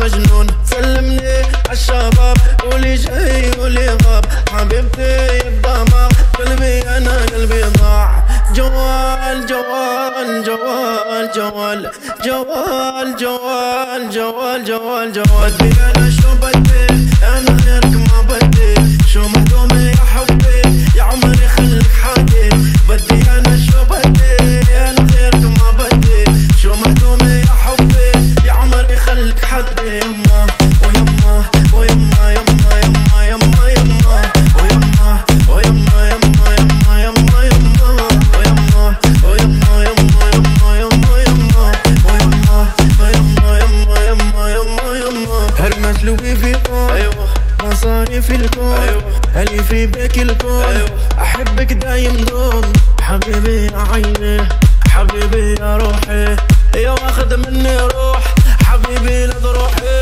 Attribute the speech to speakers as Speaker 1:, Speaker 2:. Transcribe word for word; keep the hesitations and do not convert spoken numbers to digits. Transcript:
Speaker 1: مجنون. سلمني عالشباب واللي جاي واللي غاب، حبيبتي الدماغ قلبي انا قلبي ضاع. جوال جوال جوال جوال جوال جوال جوال جوال جوال. بدي انا شو بدي انا غيرك ما بدي، شو مهضومي يا حبي يا عمري خليك حدي. بدي انا شو بدي انا غيرك ما بدي، شو مهضومي يا حبي يا عمري خليك حدي. يما ويما ويما يما يما يما يما ويما ويما يما يما يما يما ويما ويما يما يما يما يما ويما ويما يما يما يما يما. هرمت لوي في طول ايوه مصاري في الكون، هلي في بيك الكون، احبك دايم دوم. حبيبي يا عيني حبيبي يا روحي، يا واخد مني روح حبيبي لضروحي.